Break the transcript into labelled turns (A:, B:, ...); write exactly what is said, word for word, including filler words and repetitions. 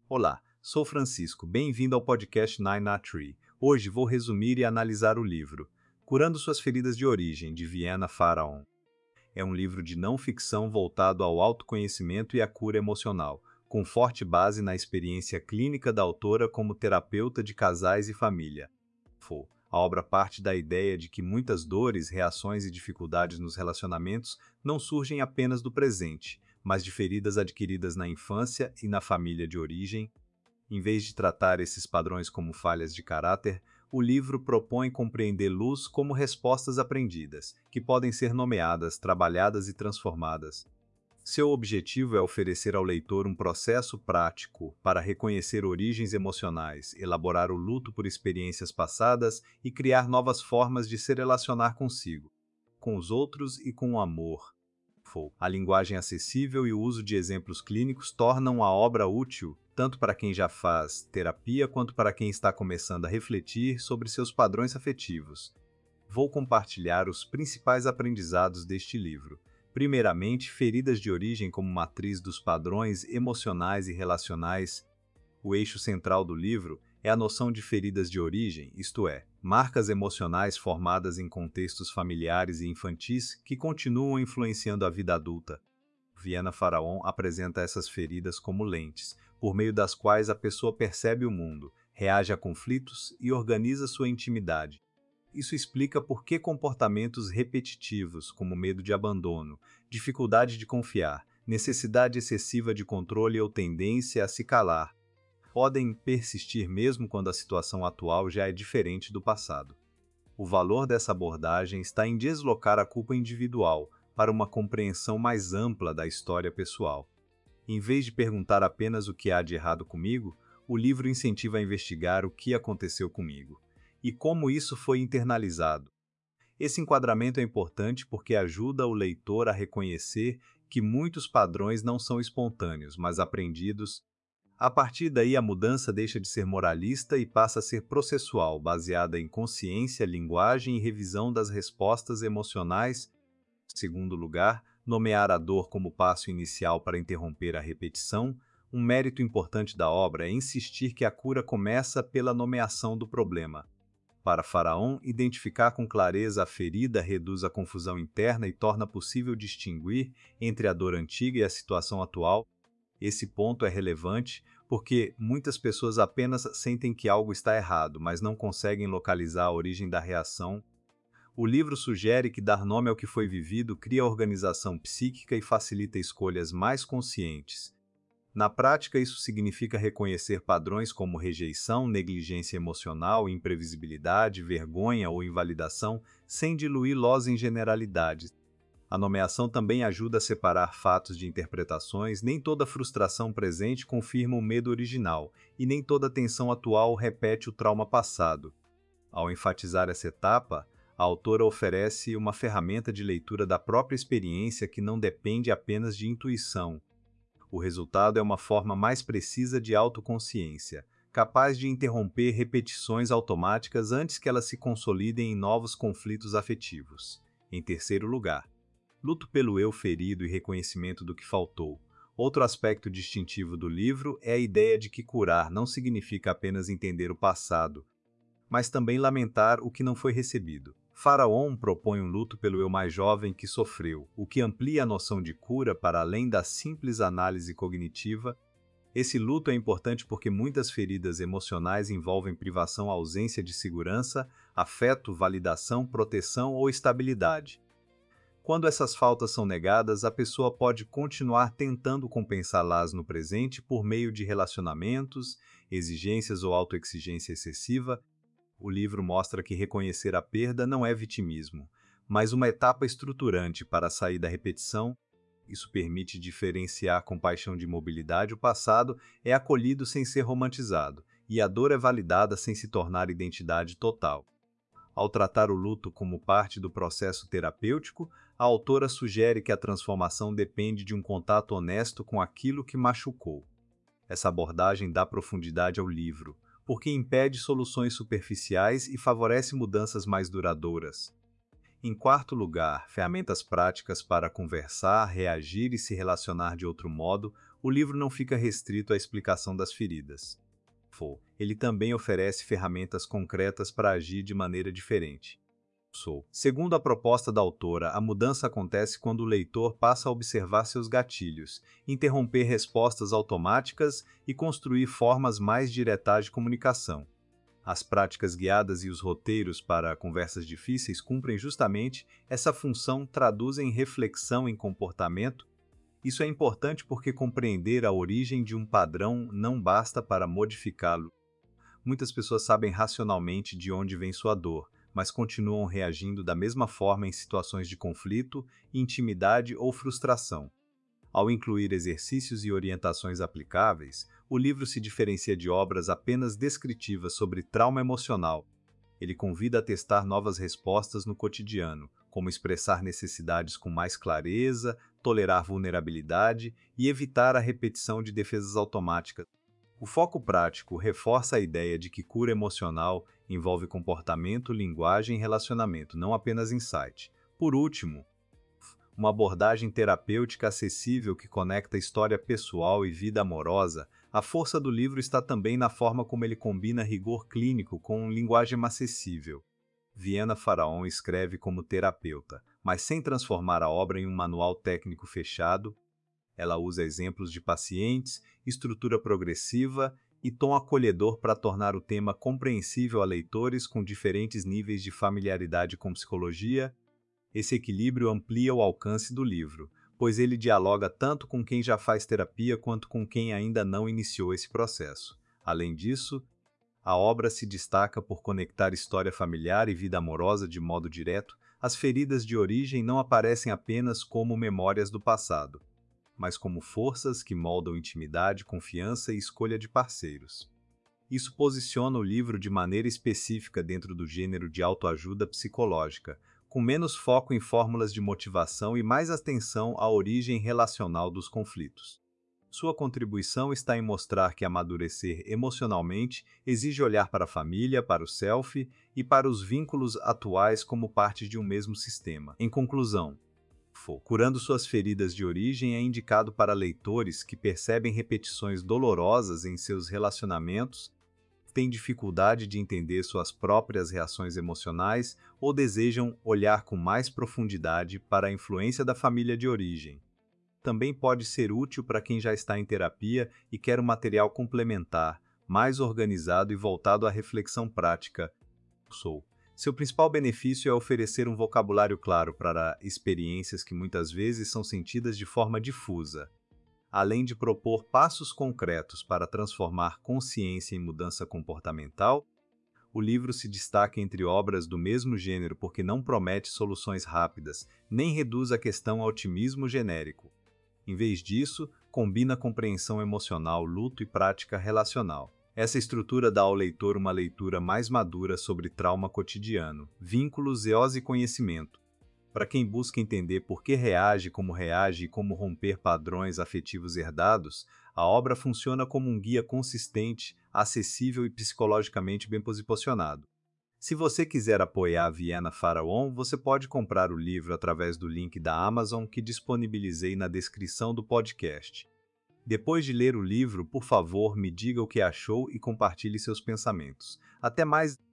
A: Olá, sou Francisco, bem-vindo ao podcast Nine na Tree. Hoje vou resumir e analisar o livro Curando Suas Feridas de Origem, de Vienna Pharaon. É um livro de não ficção voltado ao autoconhecimento e à cura emocional, com forte base na experiência clínica da autora como terapeuta de casais e família. Fo. A obra parte da ideia de que muitas dores, reações e dificuldades nos relacionamentos não surgem apenas do presente, mas de feridas adquiridas na infância e na família de origem. Em vez de tratar esses padrões como falhas de caráter, o livro propõe compreendê-los como respostas aprendidas, que podem ser nomeadas, trabalhadas e transformadas. Seu objetivo é oferecer ao leitor um processo prático para reconhecer origens emocionais, elaborar o luto por experiências passadas e criar novas formas de se relacionar consigo, com os outros e com o amor. A linguagem acessível e o uso de exemplos clínicos tornam a obra útil tanto para quem já faz terapia quanto para quem está começando a refletir sobre seus padrões afetivos. Vou compartilhar os principais aprendizados deste livro. Primeiramente, feridas de origem como matriz dos padrões emocionais e relacionais. O eixo central do livro é a noção de feridas de origem, isto é, marcas emocionais formadas em contextos familiares e infantis que continuam influenciando a vida adulta. Vienna Pharaon apresenta essas feridas como lentes, por meio das quais a pessoa percebe o mundo, reage a conflitos e organiza sua intimidade. Isso explica por que comportamentos repetitivos, como medo de abandono, dificuldade de confiar, necessidade excessiva de controle ou tendência a se calar, podem persistir mesmo quando a situação atual já é diferente do passado. O valor dessa abordagem está em deslocar a culpa individual para uma compreensão mais ampla da história pessoal. Em vez de perguntar apenas o que há de errado comigo, o livro incentiva a investigar o que aconteceu comigo e como isso foi internalizado. Esse enquadramento é importante porque ajuda o leitor a reconhecer que muitos padrões não são espontâneos, mas aprendidos. A partir daí, a mudança deixa de ser moralista e passa a ser processual, baseada em consciência, linguagem e revisão das respostas emocionais. Segundo lugar, nomear a dor como passo inicial para interromper a repetição. Um mérito importante da obra é insistir que a cura começa pela nomeação do problema. Para Pharaon, identificar com clareza a ferida reduz a confusão interna e torna possível distinguir entre a dor antiga e a situação atual. Esse ponto é relevante porque muitas pessoas apenas sentem que algo está errado, mas não conseguem localizar a origem da reação. O livro sugere que dar nome ao que foi vivido cria organização psíquica e facilita escolhas mais conscientes. Na prática, isso significa reconhecer padrões como rejeição, negligência emocional, imprevisibilidade, vergonha ou invalidação, sem diluí-los em generalidades. A nomeação também ajuda a separar fatos de interpretações. Nem toda frustração presente confirma o medo original, e nem toda tensão atual repete o trauma passado. Ao enfatizar essa etapa, a autora oferece uma ferramenta de leitura da própria experiência que não depende apenas de intuição. O resultado é uma forma mais precisa de autoconsciência, capaz de interromper repetições automáticas antes que elas se consolidem em novos conflitos afetivos. Em terceiro lugar, luto pelo eu ferido e reconhecimento do que faltou. Outro aspecto distintivo do livro é a ideia de que curar não significa apenas entender o passado, mas também lamentar o que não foi recebido. Pharaon propõe um luto pelo eu mais jovem que sofreu, o que amplia a noção de cura para além da simples análise cognitiva. Esse luto é importante porque muitas feridas emocionais envolvem privação, ausência de segurança, afeto, validação, proteção ou estabilidade. Quando essas faltas são negadas, a pessoa pode continuar tentando compensá-las no presente por meio de relacionamentos, exigências ou autoexigência excessiva. O livro mostra que reconhecer a perda não é vitimismo, mas uma etapa estruturante para sair da repetição. Isso permite diferenciar compaixão de mobilidade. O passado é acolhido sem ser romantizado, e a dor é validada sem se tornar identidade total. Ao tratar o luto como parte do processo terapêutico, a autora sugere que a transformação depende de um contato honesto com aquilo que machucou. Essa abordagem dá profundidade ao livro, porque impede soluções superficiais e favorece mudanças mais duradouras. Em quarto lugar, ferramentas práticas para conversar, reagir e se relacionar de outro modo. o livro não fica restrito à explicação das feridas. Ele também oferece ferramentas concretas para agir de maneira diferente. Segundo a proposta da autora, a mudança acontece quando o leitor passa a observar seus gatilhos, interromper respostas automáticas e construir formas mais diretas de comunicação. As práticas guiadas e os roteiros para conversas difíceis cumprem justamente essa função, traduzem reflexão em comportamento. Isso é importante porque compreender a origem de um padrão não basta para modificá-lo. Muitas pessoas sabem racionalmente de onde vem sua dor, mas continuam reagindo da mesma forma em situações de conflito, intimidade ou frustração. Ao incluir exercícios e orientações aplicáveis, o livro se diferencia de obras apenas descritivas sobre trauma emocional. Ele convida a testar novas respostas no cotidiano, como expressar necessidades com mais clareza, tolerar vulnerabilidade e evitar a repetição de defesas automáticas. O foco prático reforça a ideia de que cura emocional envolve comportamento, linguagem e relacionamento, não apenas insight. Por último, uma abordagem terapêutica acessível que conecta história pessoal e vida amorosa. A força do livro está também na forma como ele combina rigor clínico com linguagem acessível. Viena Faraon escreve como terapeuta, mas sem transformar a obra em um manual técnico fechado. Ela usa exemplos de pacientes, estrutura progressiva e tom acolhedor para tornar o tema compreensível a leitores com diferentes níveis de familiaridade com psicologia. Esse equilíbrio amplia o alcance do livro, pois ele dialoga tanto com quem já faz terapia quanto com quem ainda não iniciou esse processo. Além disso, a obra se destaca por conectar história familiar e vida amorosa de modo direto. As feridas de origem não aparecem apenas como memórias do passado, mas como forças que moldam intimidade, confiança e escolha de parceiros. Isso posiciona o livro de maneira específica dentro do gênero de autoajuda psicológica, com menos foco em fórmulas de motivação e mais atenção à origem relacional dos conflitos. Sua contribuição está em mostrar que amadurecer emocionalmente exige olhar para a família, para o self e para os vínculos atuais como parte de um mesmo sistema. Em conclusão, Curando Suas Feridas de Origem é indicado para leitores que percebem repetições dolorosas em seus relacionamentos, têm dificuldade de entender suas próprias reações emocionais ou desejam olhar com mais profundidade para a influência da família de origem. Também pode ser útil para quem já está em terapia e quer um material complementar, mais organizado e voltado à reflexão prática. Sou. Seu principal benefício é oferecer um vocabulário claro para experiências que muitas vezes são sentidas de forma difusa. Além de propor passos concretos para transformar consciência em mudança comportamental, o livro se destaca entre obras do mesmo gênero porque não promete soluções rápidas, nem reduz a questão ao otimismo genérico. Em vez disso, combina compreensão emocional, luto e prática relacional. Essa estrutura dá ao leitor uma leitura mais madura sobre trauma cotidiano, vínculos, eos e conhecimento. Para quem busca entender por que reage como reage e como romper padrões afetivos herdados, a obra funciona como um guia consistente, acessível e psicologicamente bem posicionado. Se você quiser apoiar a Viena Faraon, você pode comprar o livro através do link da Amazon que disponibilizei na descrição do podcast. Depois de ler o livro, por favor, me diga o que achou e compartilhe seus pensamentos. Até mais!